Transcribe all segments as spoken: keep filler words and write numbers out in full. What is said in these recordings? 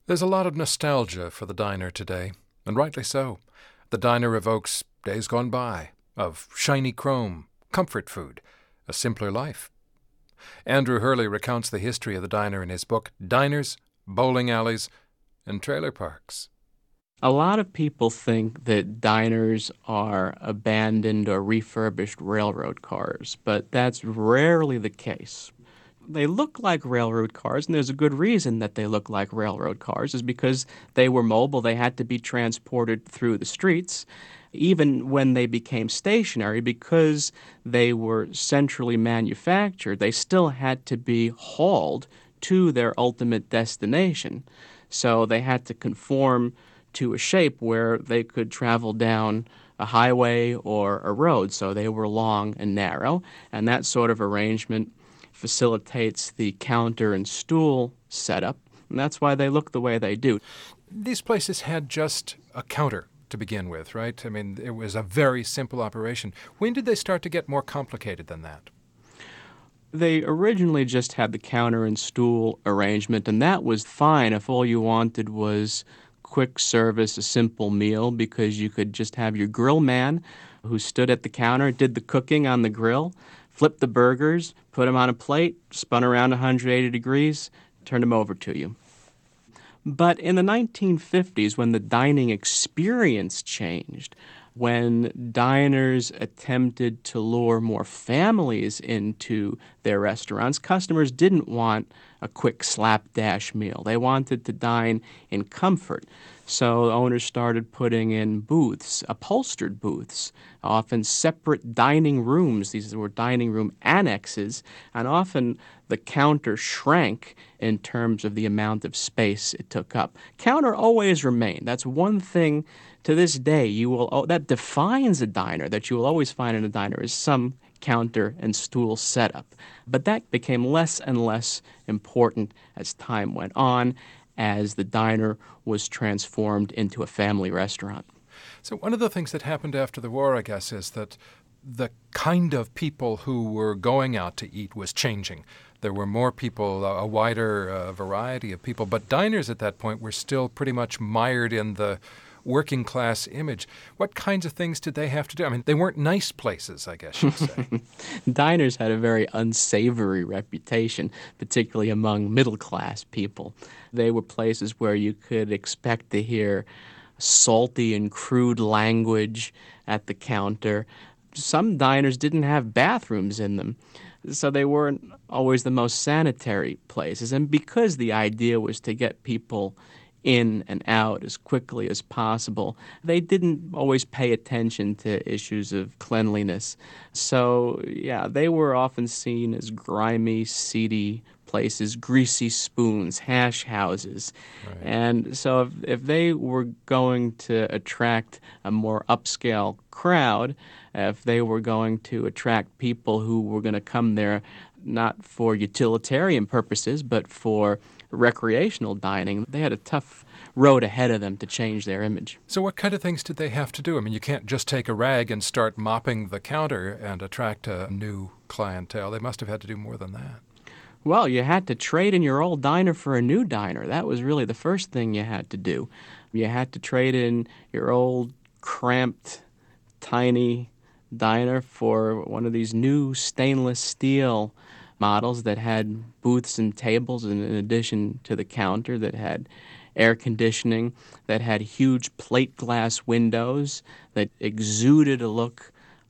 There's a lot of nostalgia for the diner today, and rightly so. The diner evokes days gone by, of shiny chrome, comfort food, a simpler life. Andrew Hurley recounts the history of the diner in his book, Diners, Bowling Alleys, and Trailer Parks. A lot of people think that diners are abandoned or refurbished railroad cars, but that's rarely the case. They look like railroad cars, and there's a good reason that they look like railroad cars, is because they were mobile. They had to be transported through the streets. Even when they became stationary, because they were centrally manufactured, they still had to be hauled to their ultimate destination. So they had to conform to a shape where they could travel down a highway or a road. So they were long and narrow, and that sort of arrangement facilitates the counter and stool setup, and that's why they look the way they do. These places had just a counter to begin with, right? I mean, it was a very simple operation. When did they start to get more complicated than that? They originally just had the counter and stool arrangement, and that was fine if all you wanted was quick service, a simple meal, because you could just have your grill man who stood at the counter, did the cooking on the grill, flipped the burgers, put them on a plate, spun around one hundred eighty degrees, turned them over to you. But in the nineteen fifties, when the dining experience changed, when diners attempted to lure more families into their restaurants, customers didn't want a quick slapdash meal. They wanted to dine in comfort. So owners started putting in booths, upholstered booths, often separate dining rooms. These were dining room annexes, and often the counter shrank in terms of the amount of space it took up. Counter always remained. That's one thing to this day you will oh, that defines a diner, that you will always find in a diner, is some counter and stool setup. But that became less and less important as time went on, as the diner was transformed into a family restaurant. So one of the things that happened after the war, I guess, is that the kind of people who were going out to eat was changing. There were more people, a wider uh, variety of people, but diners at that point were still pretty much mired in the working class image. What kinds of things did they have to do? I mean, they weren't nice places, I guess you'd say. Diners had a very unsavory reputation, particularly among middle class people. They were places where you could expect to hear salty and crude language at the counter. Some diners didn't have bathrooms in them, so they weren't always the most sanitary places. And because the idea was to get people in and out as quickly as possible, they didn't always pay attention to issues of cleanliness. So, yeah, they were often seen as grimy, seedy places, greasy spoons, hash houses. Right. And so if, if they were going to attract a more upscale crowd, if they were going to attract people who were going to come there not for utilitarian purposes, but for recreational dining, they had a tough road ahead of them to change their image. So what kind of things did they have to do? I mean, you can't just take a rag and start mopping the counter and attract a new clientele. They must have had to do more than that. Well, you had to trade in your old diner for a new diner. That was really the first thing you had to do. You had to trade in your old, cramped, tiny diner for one of these new stainless steel models that had booths and tables, and in addition to the counter, that had air conditioning, that had huge plate glass windows, that exuded a look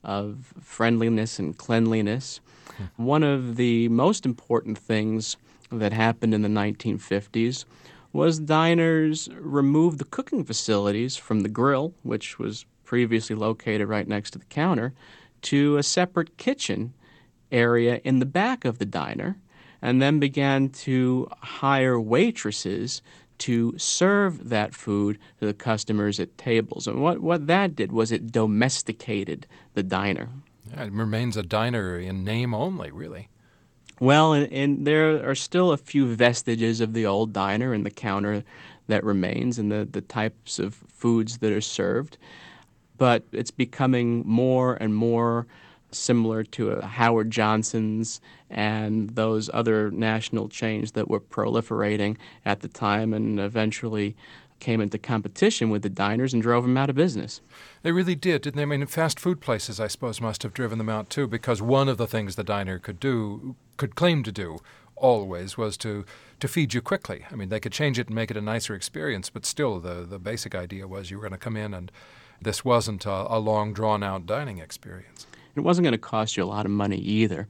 of friendliness and cleanliness. Hmm. One of the most important things that happened in the nineteen fifties was diners removed the cooking facilities from the grill, which was previously located right next to the counter, to a separate kitchen area in the back of the diner, and then began to hire waitresses to serve that food to the customers at tables. And what, what that did was it domesticated the diner. Yeah, it remains a diner in name only, really. Well, and, and there are still a few vestiges of the old diner and the counter that remains and the, the types of foods that are served. But it's becoming more and more similar to a Howard Johnson's and those other national chains that were proliferating at the time and eventually came into competition with the diners and drove them out of business. They really did, didn't they? I mean, fast food places, I suppose, must have driven them out too, because one of the things the diner could do, could claim to do, always was to, to feed you quickly. I mean, they could change it and make it a nicer experience, but still the, the basic idea was you were going to come in and this wasn't a, a long, drawn-out dining experience. It wasn't going to cost you a lot of money either.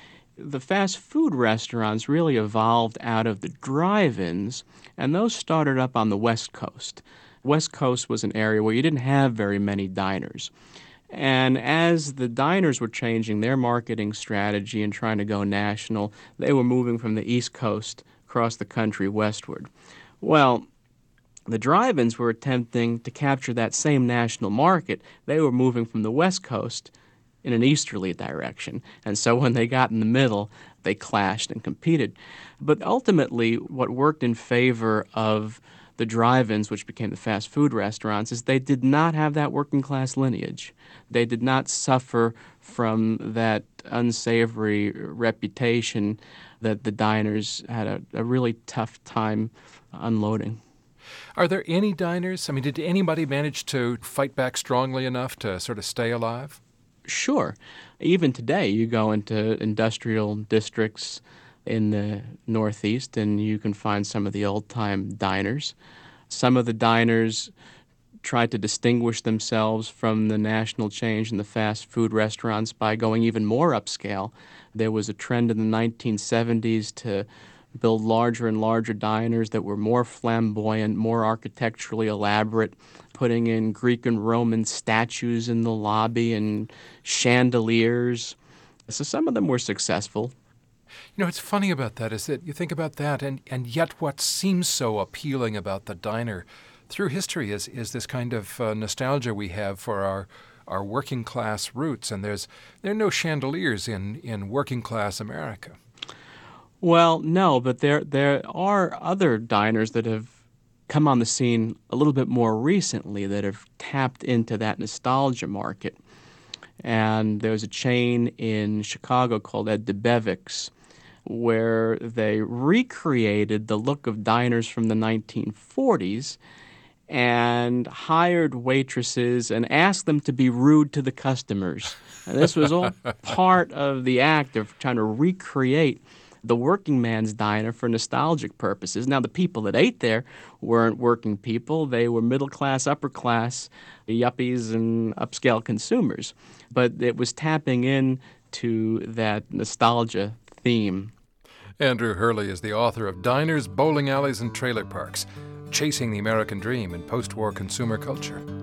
The fast food restaurants really evolved out of the drive-ins, and those started up on the West Coast. West Coast was an area where you didn't have very many diners. And as the diners were changing their marketing strategy and trying to go national, they were moving from the East Coast across the country westward. Well, the drive-ins were attempting to capture that same national market. They were moving from the West Coast in an easterly direction. And so when they got in the middle, they clashed and competed. But ultimately, what worked in favor of the drive-ins, which became the fast food restaurants, is they did not have that working class lineage. They did not suffer from that unsavory reputation that the diners had a, a really tough time unloading. Are there any diners? I mean, did anybody manage to fight back strongly enough to sort of stay alive? Sure. Even today, you go into industrial districts in the Northeast, and you can find some of the old-time diners. Some of the diners tried to distinguish themselves from the national chains and the fast food restaurants by going even more upscale. There was a trend in the nineteen seventies to build larger and larger diners that were more flamboyant, more architecturally elaborate, putting in Greek and Roman statues in the lobby and chandeliers. So some of them were successful. You know, what's funny about that is that you think about that, and, and yet what seems so appealing about the diner through history is, is this kind of uh, nostalgia we have for our our working class roots, and there's there are no chandeliers in, in working class America. Well, no, but there there are other diners that have come on the scene a little bit more recently that have tapped into that nostalgia market. And there's a chain in Chicago called Ed DeBevick's where they recreated the look of diners from the nineteen forties and hired waitresses and asked them to be rude to the customers. And this was all part of the act of trying to recreate the working man's diner for nostalgic purposes. Now, the people that ate there weren't working people. They were middle class, upper class, yuppies, and upscale consumers. But it was tapping into that nostalgia theme. Andrew Hurley is the author of Diners, Bowling Alleys, and Trailer Parks, Chasing the American Dream in Post-War Consumer Culture.